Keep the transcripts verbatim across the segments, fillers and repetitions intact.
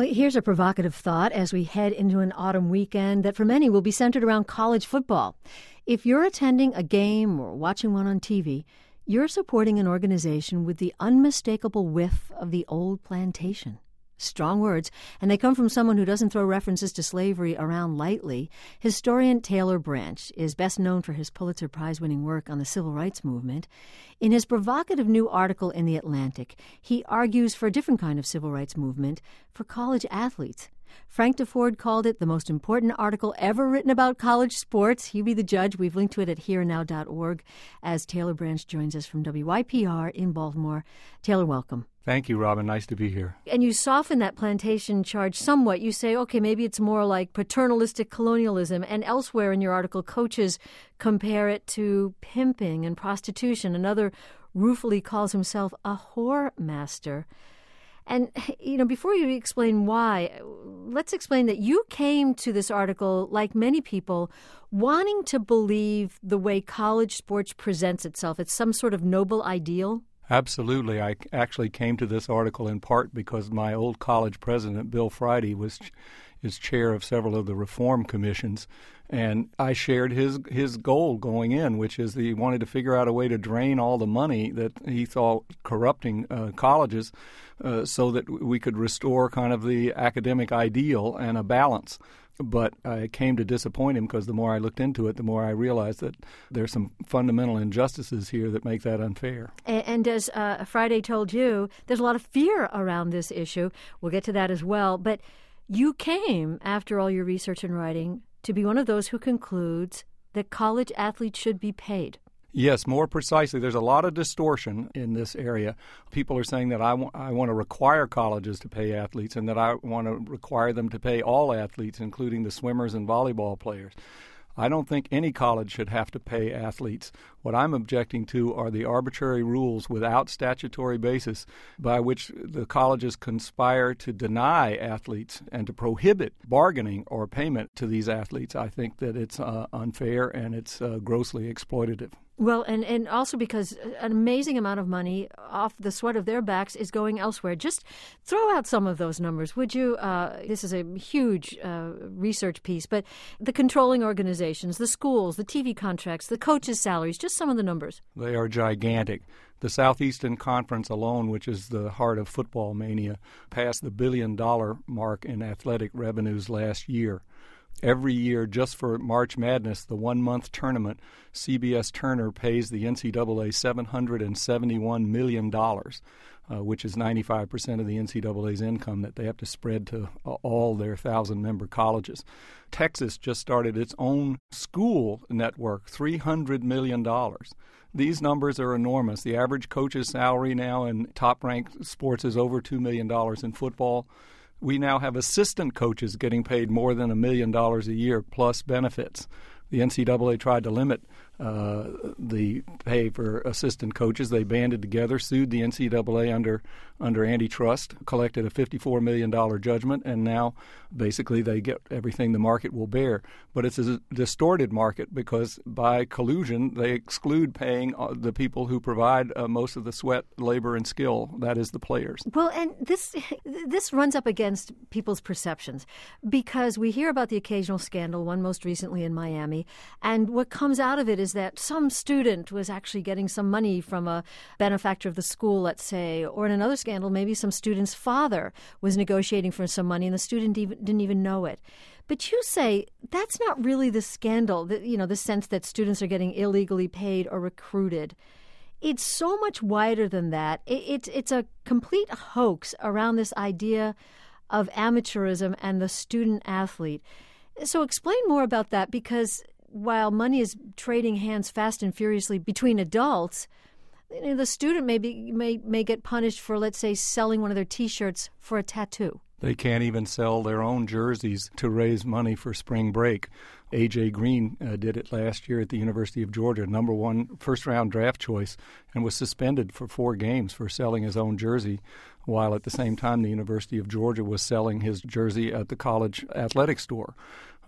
Well, here's a provocative thought as we head into an autumn weekend that for many will be centered around college football. If you're attending a game or watching one on T V, you're supporting an organization with the unmistakable whiff of the old plantation. Strong words, and they come from someone who doesn't throw references to slavery around lightly. Historian Taylor Branch is best known for his Pulitzer Prize-winning work on the civil rights movement. In his provocative new article in The Atlantic, he argues for a different kind of civil rights movement for college athletes. Frank DeFord called it the most important article ever written about college sports. You be the judge. We've linked to it at here now dot org as Taylor Branch joins us from W Y P R in Baltimore. Taylor, welcome. Thank you, Robin. Nice to be here. And you soften that plantation charge somewhat. You say, okay, maybe it's more like paternalistic colonialism. And elsewhere in your article, coaches compare it to pimping and prostitution. Another ruefully calls himself a whore master. And, you know, before you explain why, let's explain that you came to this article, like many people, wanting to believe the way college sports presents itself. It's some sort of noble ideal. Absolutely. I actually came to this article in part because my old college president, Bill Friday, was is chair of several of the reform commissions, and I shared his his goal going in, which is that he wanted to figure out a way to drain all the money that he thought corrupting uh, colleges uh, so that we could restore kind of the academic ideal and a balance. But I came to disappoint him because the more I looked into it, the more I realized that there's some fundamental injustices here that make that unfair. And, and as uh, Friday told you, there's a lot of fear around this issue. We'll get to that as well. But you came, after all your research and writing, to be one of those who concludes that college athletes should be paid. Yes, more precisely. There's a lot of distortion in this area. People are saying that I, w- I want to require colleges to pay athletes and that I want to require them to pay all athletes, including the swimmers and volleyball players. I don't think any college should have to pay athletes. What I'm objecting to are the arbitrary rules without statutory basis by which the colleges conspire to deny athletes and to prohibit bargaining or payment to these athletes. I think that it's uh, unfair and it's uh, grossly exploitative. Well, and, and also because an amazing amount of money off the sweat of their backs is going elsewhere. Just throw out some of those numbers, would you? Uh, this is a huge uh, research piece, but the controlling organizations, the schools, the T V contracts, the coaches' salaries, just some of the numbers. They are gigantic. The Southeastern Conference alone, which is the heart of football mania, passed the billion-dollar mark in athletic revenues last year. Every year, just for March Madness, the one-month tournament, C B S Turner pays the N C double A seven hundred seventy-one million dollars, uh, which is ninety-five percent of the N C double A's income that they have to spread to uh, all their one thousand member colleges. Texas just started its own school network, three hundred million dollars. These numbers are enormous. The average coach's salary now in top-ranked sports is over two million dollars in football. We now have assistant coaches getting paid more than a million dollars a year plus benefits. The N C double A tried to limit uh, the pay for assistant coaches. They banded together, sued the N C double A under under antitrust, collected a fifty-four million dollars judgment, and now basically they get everything the market will bear. But it's a distorted market because by collusion they exclude paying the people who provide uh, most of the sweat, labor, and skill, that is the players. Well, and this this runs up against people's perceptions because we hear about the occasional scandal, one most recently in Miami, and what comes out of it is that some student was actually getting some money from a benefactor of the school, let's say, or in another scandal, maybe some student's father was negotiating for some money and the student even, didn't even know it. But you say that's not really the scandal, the, you know, the sense that students are getting illegally paid or recruited. It's so much wider than that. It, it's it's a complete hoax around this idea of amateurism and the student athlete. So explain more about that, because while money is trading hands fast and furiously between adults, you know, the student may, be, may may get punished for, let's say, selling one of their T-shirts for a tattoo. They can't even sell their own jerseys to raise money for spring break. A J. Green uh, did it last year at the University of Georgia, number one first-round draft choice, and was suspended for four games for selling his own jersey, while at the same time the University of Georgia was selling his jersey at the college athletic store.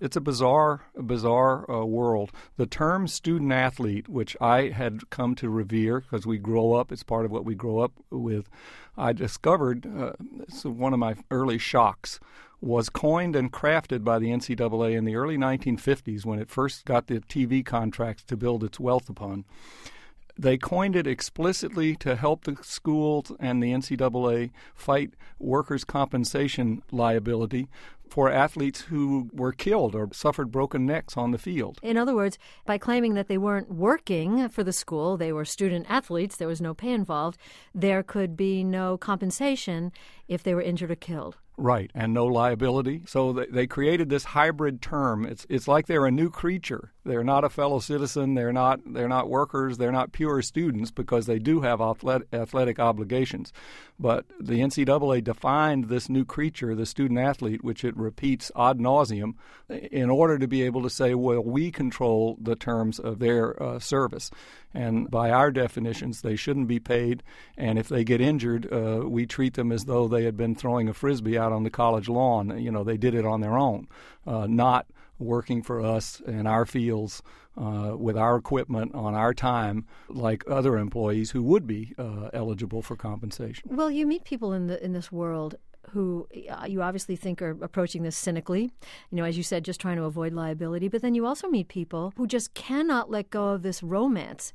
It's a bizarre, bizarre uh, world. The term student athlete, which I had come to revere because we grow up, it's part of what we grow up with, I discovered, uh, it's one of my early shocks, was coined and crafted by the N C double A in the early nineteen fifties when it first got the T V contracts to build its wealth upon. They coined it explicitly to help the schools and the N C double A fight workers' compensation liability for athletes who were killed or suffered broken necks on the field. In other words, by claiming that they weren't working for the school, they were student athletes, there was no pay involved, there could be no compensation if they were injured or killed. Right, and no liability. So they created this hybrid term. It's it's like they're a new creature. They're not a fellow citizen. They're not they're not workers. They're not pure students because they do have athletic, athletic obligations. But the N C double A defined this new creature, the student athlete, which it repeats ad nauseum, in order to be able to say, well, we control the terms of their uh, service. And by our definitions, they shouldn't be paid. And if they get injured, uh, we treat them as though they had been throwing a Frisbee out on the college lawn. You know, they did it on their own, uh, not working for us in our fields uh, with our equipment on our time like other employees who would be uh, eligible for compensation. Well, you meet people in the in this world who uh, you obviously think are approaching this cynically, you know, as you said, just trying to avoid liability. But then you also meet people who just cannot let go of this romance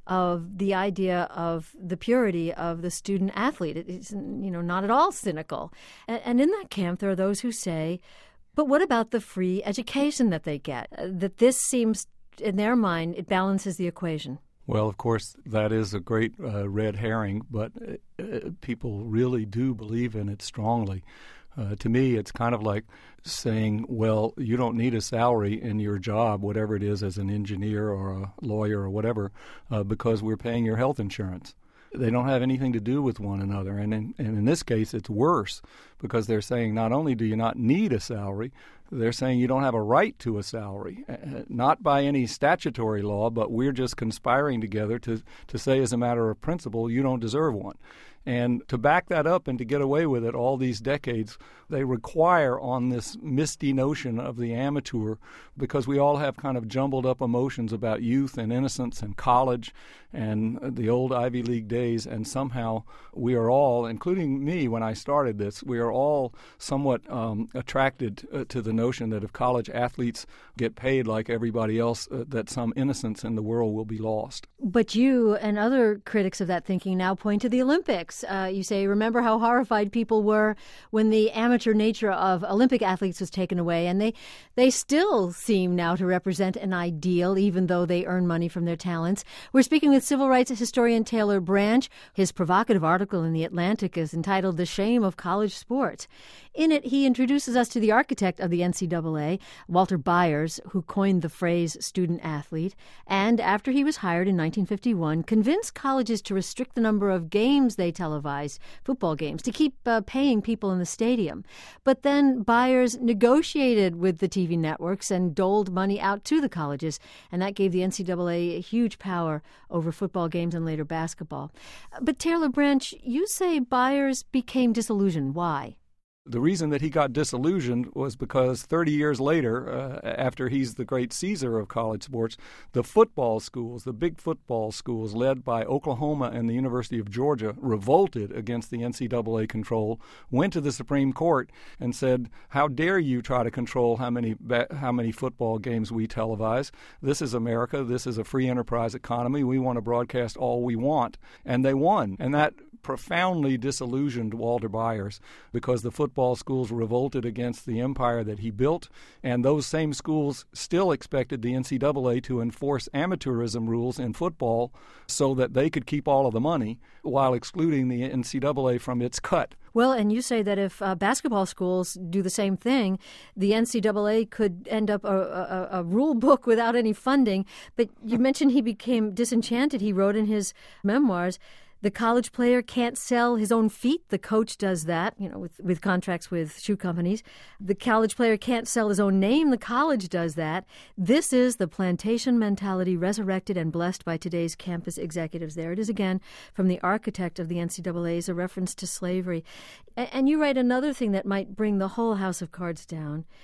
of the idea of the purity of the student athlete. It's, you know, not at all cynical. And, and in that camp, there are those who say, but what about the free education that they get? Uh, that this seems, in their mind, it balances the equation. Well, of course, that is a great uh, red herring, but uh, people really do believe in it strongly. Uh, to me, it's kind of like saying, well, you don't need a salary in your job, whatever it is, as an engineer or a lawyer or whatever, uh, because we're paying your health insurance. They don't have anything to do with one another. And in, and in this case, it's worse because they're saying not only do you not need a salary, they're saying you don't have a right to a salary, uh, not by any statutory law, but we're just conspiring together to, to say as a matter of principle, you don't deserve one. And to back that up and to get away with it all these decades, they require on this misty notion of the amateur, because we all have kind of jumbled up emotions about youth and innocence and college and the old Ivy League days, and somehow we are all, including me when I started this, we are all somewhat um, attracted uh, to the notion that if college athletes get paid like everybody else, uh, that some innocence in the world will be lost. But you and other critics of that thinking now point to the Olympics. Uh, you say, remember how horrified people were when the amateur nature of Olympic athletes was taken away, and they they still seem now to represent an ideal, even though they earn money from their talents. We're speaking with civil rights historian Taylor Branch. His provocative article in The Atlantic is entitled The Shame of College Sports. In it, he introduces us to the architect of the N C double A, Walter Byers, who coined the phrase student athlete, and after he was hired in nineteen fifty-one, convinced colleges to restrict the number of games they televised, football games, to keep uh, paying people in the stadium. But then Byers negotiated with the T V networks and doled money out to the colleges, and that gave the N C double A a huge power over football games and later basketball. But Taylor Branch, you say Byers became disillusioned. Why? The reason that he got disillusioned was because thirty years later, uh, after he's the great Caesar of college sports, the football schools, the big football schools led by Oklahoma and the University of Georgia, revolted against the N C double A control, went to the Supreme Court and said, how dare you try to control how many how many football games we televise? This is America. This is a free enterprise economy. We want to broadcast all we want. And they won. And that profoundly disillusioned Walter Byers because the football schools revolted against the empire that he built, and those same schools still expected the N C double A to enforce amateurism rules in football so that they could keep all of the money while excluding the N C double A from its cut. Well, and you say that if uh, basketball schools do the same thing, the N C double A could end up a, a, a rule book without any funding. But you mentioned he became disenchanted. He wrote in his memoirs, the college player can't sell his own feet. The coach does that, you know, with, with contracts with shoe companies. The college player can't sell his own name. The college does that. This is the plantation mentality resurrected and blessed by today's campus executives. There it is again from the architect of the N C double A, is a reference to slavery. And, and you write another thing that might bring the whole house of cards down.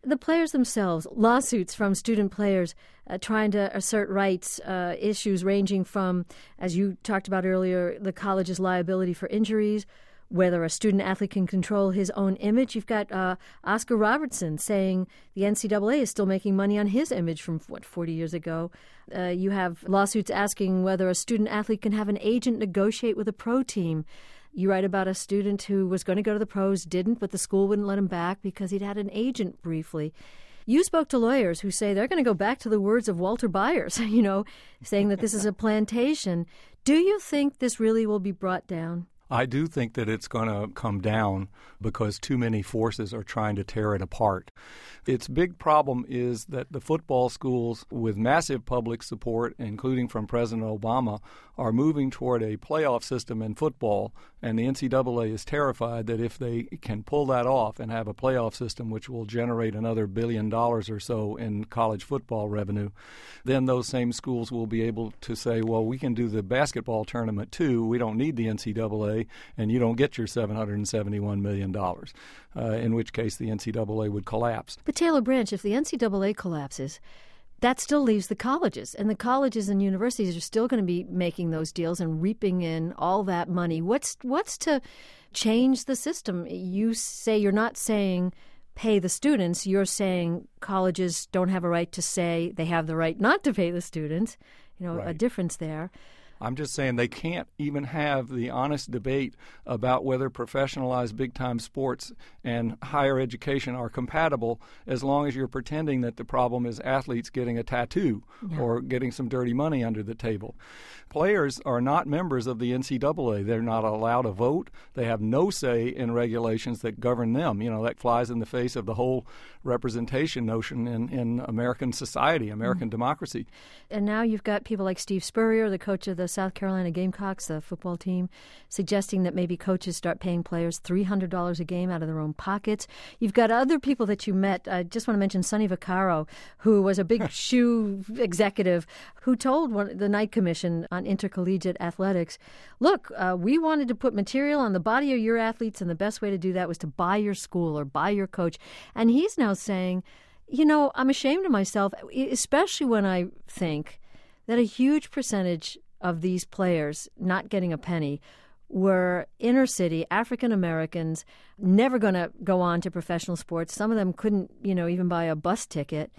The players themselves, lawsuits from student players uh, trying to assert rights, uh, issues ranging from, as you talked about earlier, the college's liability for injuries, whether a student athlete can control his own image. You've got uh, Oscar Robertson saying the N C double A is still making money on his image from, what, forty years ago. Uh, you have lawsuits asking whether a student athlete can have an agent negotiate with a pro team. You write about a student who was going to go to the pros, didn't, but the school wouldn't let him back because he'd had an agent briefly. You spoke to lawyers who say they're going to go back to the words of Walter Byers, you know, saying that this is a plantation. Do you think this really will be brought down? I do think that it's going to come down because too many forces are trying to tear it apart. Its big problem is that the football schools, with massive public support, including from President Obama, are moving toward a playoff system in football, and the N C double A is terrified that if they can pull that off and have a playoff system which will generate another billion dollars or so in college football revenue, then those same schools will be able to say, well, we can do the basketball tournament too. We don't need the N C double A, and you don't get your seven hundred seventy-one million dollars, uh, in which case the N C double A would collapse. But Taylor Branch, if the N C double A collapses, that still leaves the colleges, and the colleges and universities are still going to be making those deals and reaping in all that money. What's what's to change the system? You say you're not saying pay the students. You're saying colleges don't have a right to say they have the right not to pay the students. You know, right. A difference there. I'm just saying they can't even have the honest debate about whether professionalized big-time sports and higher education are compatible as long as you're pretending that the problem is athletes getting a tattoo yeah. or getting some dirty money under the table. Players are not members of the N C double A. They're not allowed to vote. They have no say in regulations that govern them. You know, that flies in the face of the whole representation notion in, in American society, American mm. democracy. And now you've got people like Steve Spurrier, the coach of the South Carolina Gamecocks, the football team, suggesting that maybe coaches start paying players three hundred dollars a game out of their own pockets. You've got other people that you met. I just want to mention Sonny Vaccaro, who was a big shoe executive, who told one, the Knight Commission on Intercollegiate Athletics, look, uh, we wanted to put material on the body of your athletes, and the best way to do that was to buy your school or buy your coach. And he's now saying, you know, I'm ashamed of myself, especially when I think that a huge percentage of these players not getting a penny were inner city African Americans, never going to go on to professional sports. Some of them couldn't, you know, even buy a bus ticket.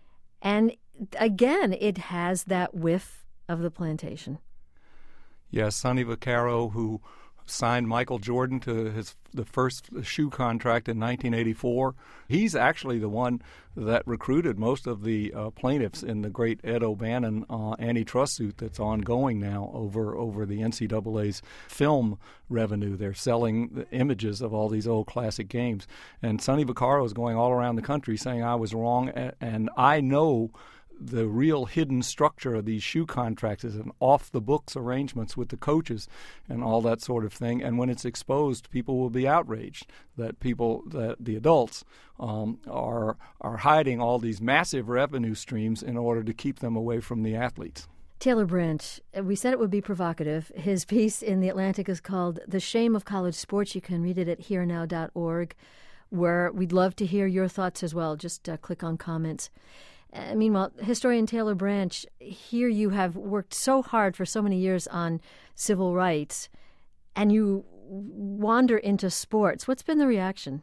And again, it has that whiff of the plantation. Yes, Sonny Vaccaro, who signed Michael Jordan to his the first shoe contract in nineteen eighty-four. He's actually the one that recruited most of the uh, plaintiffs in the great Ed O'Bannon uh, antitrust suit that's ongoing now over over the N C double A's film revenue. They're selling the images of all these old classic games. And Sonny Vaccaro is going all around the country saying I was wrong, and I know the real hidden structure of these shoe contracts is an off-the-books arrangements with the coaches and all that sort of thing. And when it's exposed, people will be outraged that people, that the adults, um, are are hiding all these massive revenue streams in order to keep them away from the athletes. Taylor Branch, we said it would be provocative. His piece in The Atlantic is called The Shame of College Sports. You can read it at here now dot org, where we'd love to hear your thoughts as well. Just uh, click on comments. Uh, meanwhile, historian Taylor Branch, here you have worked so hard for so many years on civil rights, and you wander into sports. What's been the reaction?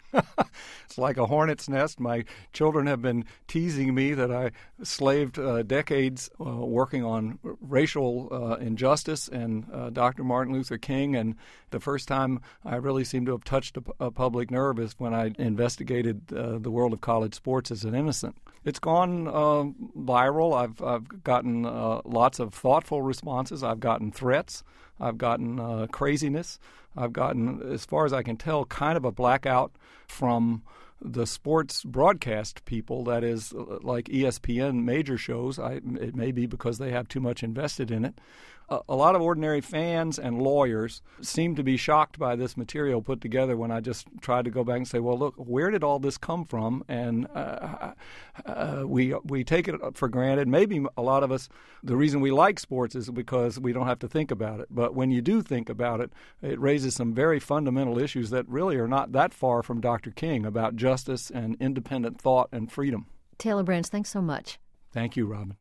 It's like a hornet's nest. My children have been teasing me that I slaved uh, decades uh, working on racial uh, injustice and uh, Doctor Martin Luther King. And the first time I really seem to have touched a, a public nerve is when I investigated uh, the world of college sports as an innocent. It's gone uh, viral. I've, I've gotten uh, lots of thoughtful responses. I've gotten threats. I've gotten uh, craziness. I've gotten, as far as I can tell, kind of a blackout from the sports broadcast people, that is, like E S P N major shows. I, it may be because they have too much invested in it. a, a lot of ordinary fans and lawyers seem to be shocked by this material put together when I just tried to go back and say, well, look, where did all this come from? And uh, uh, we we take it for granted. Maybe a lot of us, the reason we like sports is because we don't have to think about it. But when you do think about it, it raises some very fundamental issues that really are not that far from Doctor King about justice and independent thought and freedom. Taylor Branch, thanks so much. Thank you, Robin.